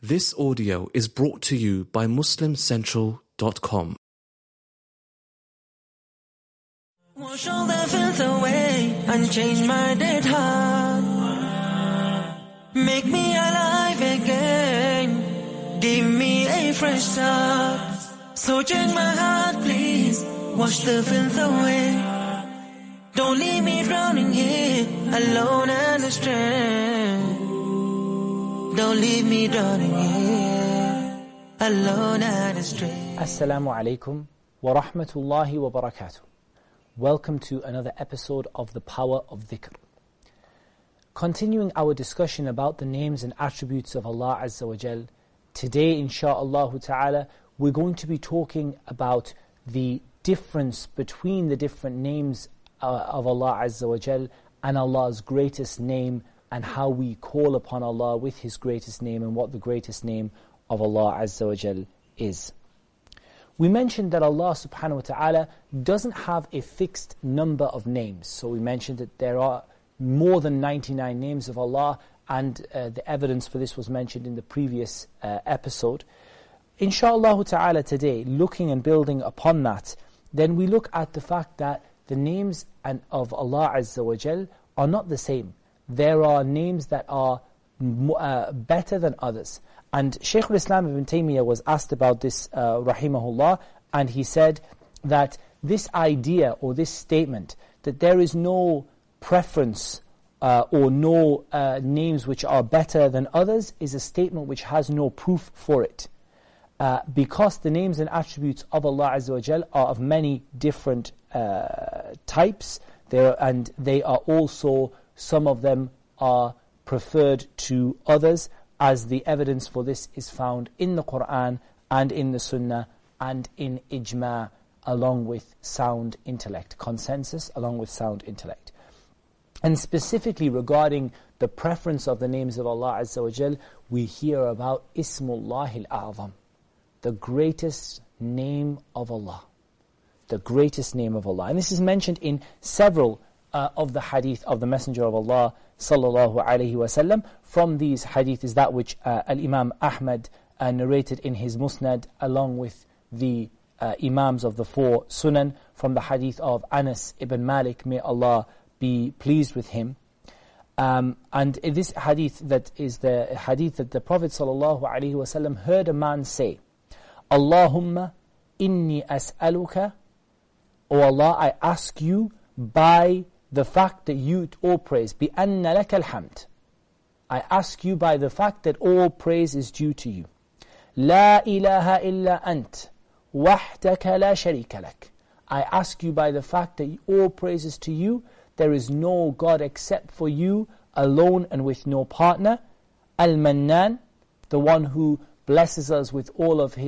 This audio is brought to you by MuslimCentral.com. Wash all the filth away and change my dead heart. Make me alive again. Give me a fresh start. So change my heart, please. Wash the filth away. Don't leave me drowning here, alone and astray. Don't leave me drowning here, alone and astray. Assalamu alaikum wa rahmatullahi wa barakatuh. Welcome to another episode of The Power of Dhikr. Continuing our discussion about the names and attributes of Allah Azza wa Jal, today insha'Allah ta'ala we're going to be talking about the difference between the different names of Allah Azza wa Jal and Allah's greatest name, and how we call upon Allah with His greatest name and what the greatest name of Allah Azza wa Jal is. We mentioned that Allah subhanahu wa ta'ala doesn't have a fixed number of names. So we mentioned that there are more than 99 names of Allah, and the evidence for this was mentioned in the previous episode. Insha'Allah ta'ala today, looking and building upon that, then we look at the fact that the names of Allah Azza wa Jal are not the same. There are names that are better than others. And Shaykh al-Islam ibn Taymiyyah was asked about this, rahimahullah, and he said that this idea or this statement that there is no preference or no names which are better than others is a statement which has no proof for it. Because the names and attributes of Allah Azza wa Jal are of many different types, and they are also, some of them are preferred to others, as the evidence for this is found in the Qur'an and in the Sunnah and in ijma', along with sound intellect, consensus along with sound intellect. And specifically regarding the preference of the names of Allah Azza wa Jal, we hear about Ismullah al-A'zam, the greatest name of Allah. The greatest name of Allah. And this is mentioned in several of the hadith of the Messenger of Allah sallallahu alayhi wa sallam. From these hadith is that which Al-Imam Ahmad narrated in his Musnad, along with the Imams of the four Sunan, from the hadith of Anas ibn Malik, may Allah be pleased with him. And this hadith, that is the hadith that the Prophet sallallahu alayhi wa sallam heard a man say, Allahumma inni as'aluka, O Allah, I ask you by the fact that you, all praise, بِأَنَّ لَكَ الْحَمْدِ, I ask you by the fact that all praise is due to you. لَا إِلَهَ إِلَّا أَنْتَ وَحْدَكَ لَا شَرِيكَ لَكَ, I ask you by the fact that all praise is to you, there is no God except for you, alone and with no partner. Al-Mannan, the one who blesses us with all of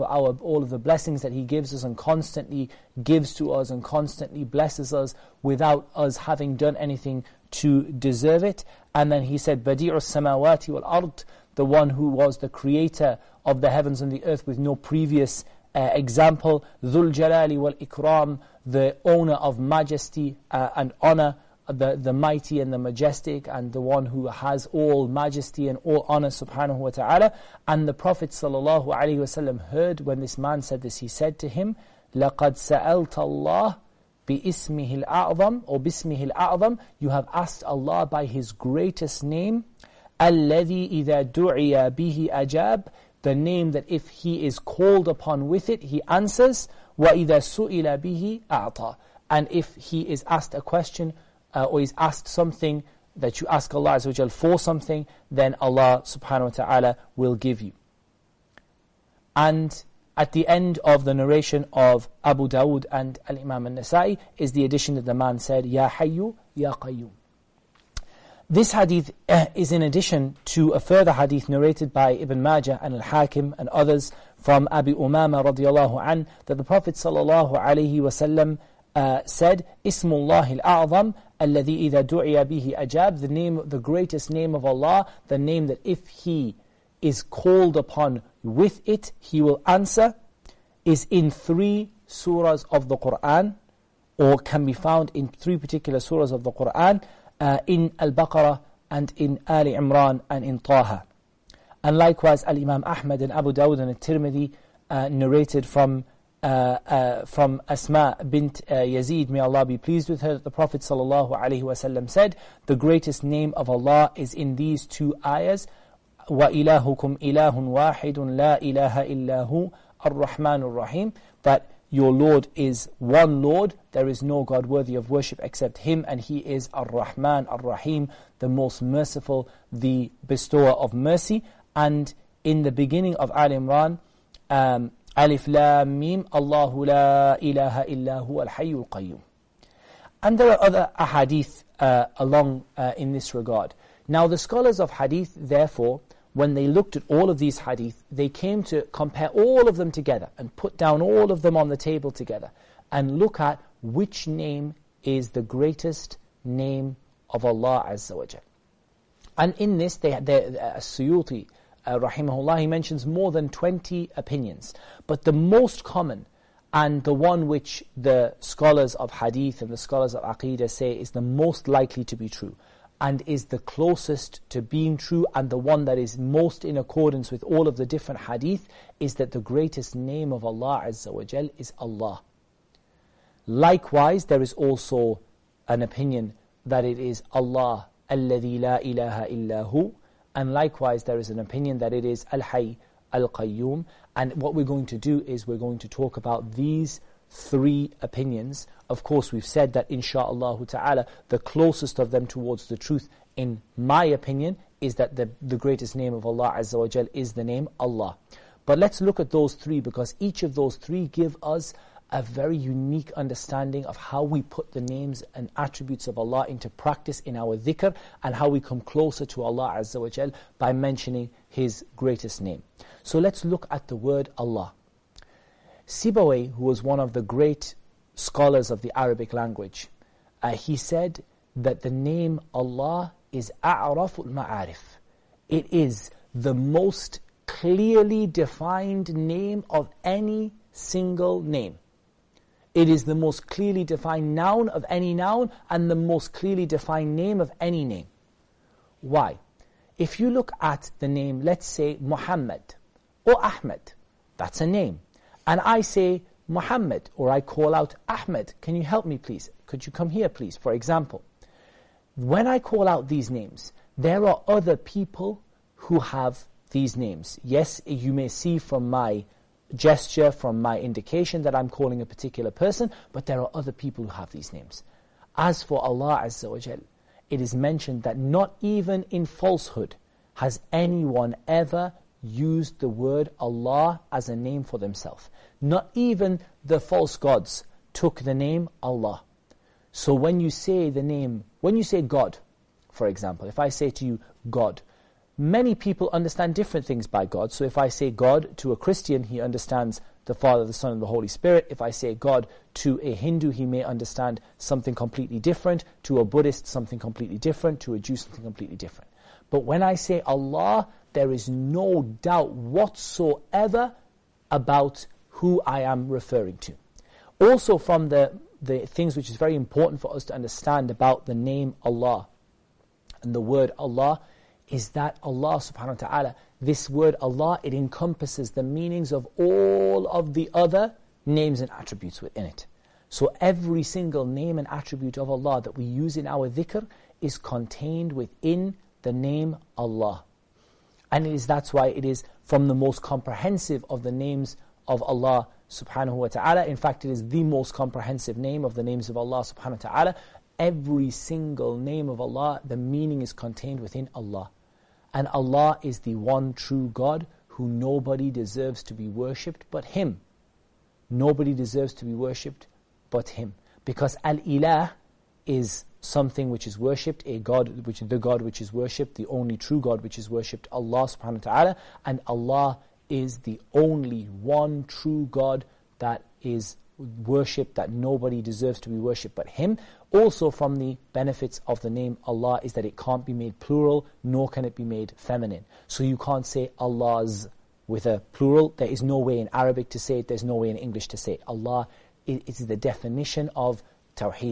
the blessings that He gives us, and constantly gives to us and constantly blesses us without us having done anything to deserve it. And then he said, Badi'us samawati wal ard, the one who was the creator of the heavens and the earth with no previous example. Dhul jalali wal ikram, the owner of majesty and honor, the mighty and the majestic, and the one who has all majesty and all honor, subhanahu wa ta'ala. And the Prophet sallallahu alaihi wasallam heard when this man said this, he said to him, لَقَدْ سَأَلْتَ اللَّهِ بِإِسْمِهِ الْأَعْظَمِ, or بِاسْمِهِ الْأَعْظَمِ, you have asked Allah by His greatest name, الَّذِي إِذَا دُعِيَ بِهِ أَجَابِ, the name that if He is called upon with it, He answers, وَإِذَا سُئِلَ بِهِ أَعْطَى, and if He is asked a question, or is asked something, that you ask Allah Azza wa Jal for something, then Allah subhanahu wa ta'ala will give you. And at the end of the narration of Abu Dawud and Al-Imam al-Nasa'i is the addition that the man said, Ya Hayyu, Ya Qayyum. This hadith is in addition to a further hadith narrated by Ibn Majah and Al-Hakim and others from Abi Umama radiyallahu an, that the Prophet sallallahu alayhi wasallam said, Ismullah al-A'zam, alladhi idha du'iya bihi ajab, the name, the greatest name of Allah, the name that if He is called upon with it, He will answer, is in 3 surahs of the Qur'an, or can be found in 3 particular surahs of the Qur'an, in Al-Baqarah and in Ali Imran and in Taha. And likewise, Al-Imam Ahmad and Abu Dawud and At-Tirmidhi narrated from Asma bint Yazid, may Allah be pleased with her, that the Prophet ﷺ said, the greatest name of Allah is in these two ayahs, وَإِلَهُكُمْ إِلَهٌ وَاحِدٌ لَا إِلَهَ إِلَّا هُ الرَّحْمَنُ الرَّحِيمُ, that your Lord is one Lord, there is no God worthy of worship except Him, and He is Ar-Rahman Ar-Rahim, the most merciful, the bestower of mercy. And in the beginning of Al-Imran, Alif Lam Mim, Allahu la ilaha illa huwa al-hayyul qayyum. And there are other ahadith along in this regard. Now the scholars of hadith, therefore, when they looked at all of these hadith, they came to compare all of them together and put down all of them on the table together and look at which name is the greatest name of Allah Azza wa Jal. And in this, As-Suyuti, rahimahullah, he mentions more than 20 opinions. But the most common, and the one which the scholars of hadith and the scholars of aqeedah say is the most likely to be true, and is the closest to being true, and the one that is most in accordance with all of the different hadith, is that the greatest name of Allah Azza wa Jal is Allah. Likewise, there is also an opinion that it is Allah, alladhi la ilaha illa hu, and likewise there is an opinion that it is Al-Hayy Al-Qayyum. And what we're going to do is we're going to talk about these three opinions. Of course, we've said that insha'Allah ta'ala, the closest of them towards the truth, in my opinion, is that the greatest name of Allah Azza wa Jal is the name Allah. But let's look at those three, because each of those three give us a very unique understanding of how we put the names and attributes of Allah into practice in our dhikr, and how we come closer to Allah Azza wa Jal by mentioning His greatest name. So let's look at the word Allah. Sibawayh, who was one of the great scholars of the Arabic language, he said that the name Allah is A'raful Ma'arif. It is the most clearly defined name of any single name. It is the most clearly defined noun of any noun, and the most clearly defined name of any name. Why? If you look at the name, let's say Muhammad or Ahmed, that's a name. And I say Muhammad, or I call out Ahmed, can you help me please? Could you come here please? For example, when I call out these names, there are other people who have these names. Yes, you may see from my gesture, from my indication that I'm calling a particular person, but there are other people who have these names. As for Allah Azza wa Jal, it is mentioned that not even in falsehood has anyone ever used the word Allah as a name for themselves. Not even the false gods took the name Allah. So when you say the name, when you say God, for example, if I say to you God, many people understand different things by God. So if I say God to a Christian, he understands the Father, the Son, and the Holy Spirit. If I say God to a Hindu, he may understand something completely different. To a Buddhist, something completely different. To a Jew, something completely different. But when I say Allah, there is no doubt whatsoever about who I am referring to. Also from the things which is very important for us to understand about the name Allah and the word Allah, is that Allah subhanahu wa ta'ala, this word Allah, it encompasses the meanings of all of the other names and attributes within it. So every single name and attribute of Allah that we use in our dhikr is contained within the name Allah. And that's why it is from the most comprehensive of the names of Allah subhanahu wa ta'ala. In fact, it is the most comprehensive name of the names of Allah subhanahu wa ta'ala. Every single name of Allah, the meaning is contained within Allah. And Allah is the one true God who nobody deserves to be worshipped but Him. Nobody deserves to be worshipped but Him. Because Al-Ilah is something which is worshipped, the God which is worshipped, the only true God which is worshipped, Allah subhanahu wa ta'ala. And Allah is the only one true God that is worshipped, that nobody deserves to be worshipped but Him. Also from the benefits of the name Allah is that it can't be made plural, nor can it be made feminine. So you can't say Allah's with a plural. There is no way in Arabic to say it, there's no way in English to say it. Allah is the definition of Tawheed.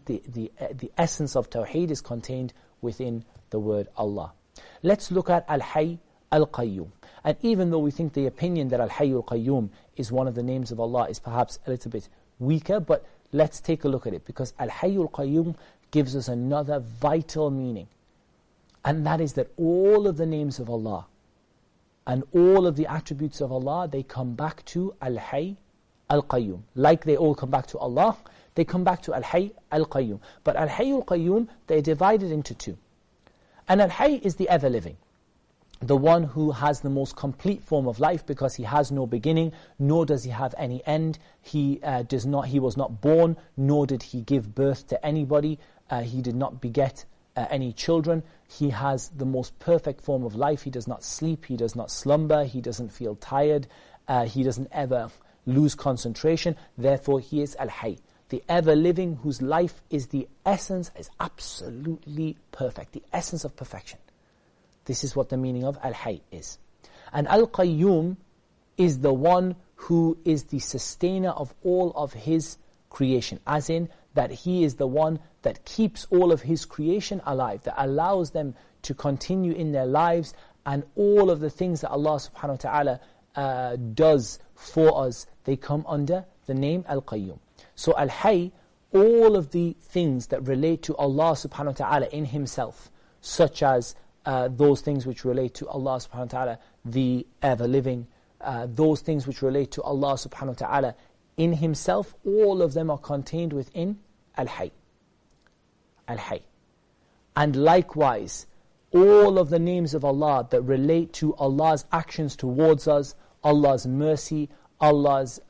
The essence of Tawheed is contained within the word Allah. Let's look at Al-Hayy Al-Qayyum. And even though we think the opinion that Al-Hayyul Qayyum is one of the names of Allah is perhaps a little bit weaker, but let's take a look at it, because Al-Hayyul Qayyum gives us another vital meaning. And that is that all of the names of Allah and all of the attributes of Allah, they come back to Al-Hayy Al-Qayyum. Like they all come back to Allah, they come back to Al-Hayy Al-Qayyum. But Al-Hayyul Qayyum, they're divided into two. And Al-Hayy is the ever-living, the one who has the most complete form of life, because he has no beginning, nor does he have any end. He was not born, nor did he give birth to anybody. He did not beget any children. He has the most perfect form of life. He does not sleep, he does not slumber, he doesn't feel tired, he doesn't ever lose concentration. Therefore, he is Al-Hayy, the ever-living, whose life is the essence, is absolutely perfect, the essence of perfection. This is what the meaning of Al-Hayy is. And Al-Qayyum is the one who is the sustainer of all of his creation, as in that he is the one that keeps all of his creation alive, that allows them to continue in their lives, and all of the things that Allah subhanahu wa ta'ala does for us, they come under the name Al-Qayyum. So Al-Hayy, all of the things that relate to Allah subhanahu wa ta'ala in himself, such as those things which relate to Allah subhanahu wa ta'ala, the ever-living, those things which relate to Allah subhanahu wa ta'ala in himself, all of them are contained within Al-Hayy. Al-Hayy. And likewise, all of the names of Allah that relate to Allah's actions towards us, Allah's mercy, Allah's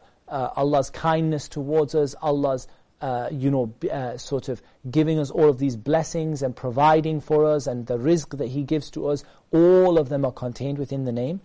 kindness towards us, Allah's sort of giving us all of these blessings and providing for us, and the rizq that He gives to us, all of them are contained within the name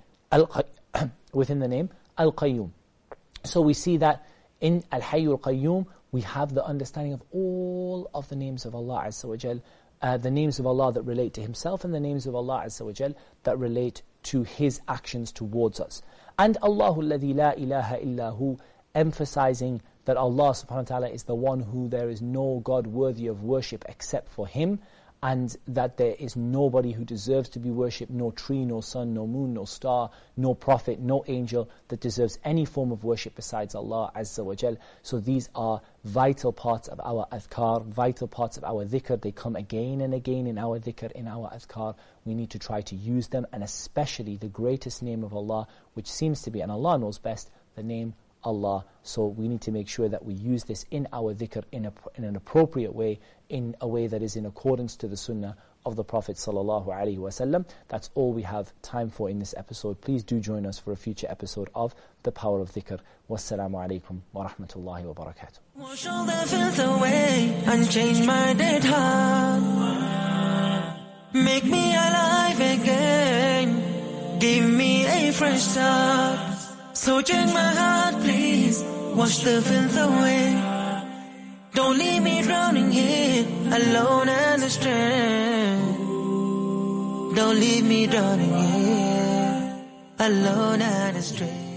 Al-Qayyum. So we see that in Al-Hayyul Qayyum, we have the understanding of all of the names of Allah Azza wa Jal, the names of Allah that relate to Himself, and the names of Allah Azza wa Jal that relate to His actions towards us. And Allahu alladhi la ilaha illahu, emphasizing that Allah subhanahu wa ta'ala is the one who there is no God worthy of worship except for Him, and that there is nobody who deserves to be worshipped, no tree, no sun, no moon, no star, no prophet, no angel that deserves any form of worship besides Allah Azza wa Jal. So these are vital parts of our adhkar, vital parts of our dhikr. They come again and again in our dhikr, in our adhkar. We need to try to use them, and especially the greatest name of Allah, which seems to be, and Allah knows best, the name Allah. So we need to make sure that we use this in our dhikr in an appropriate way, in a way that is in accordance to the sunnah of the Prophet ﷺ. That's all we have time for in this episode. Please do join us for a future episode of The Power of Dhikr. Wassalamu alaikum wa rahmatullahi wa barakatuh. Wash all the filth away and change my dead heart. Make me alive again. Give me a fresh start. So change my heart, please. Wash the filth away. Don't leave me drowning here, alone and astray. Don't leave me drowning here, alone and astray.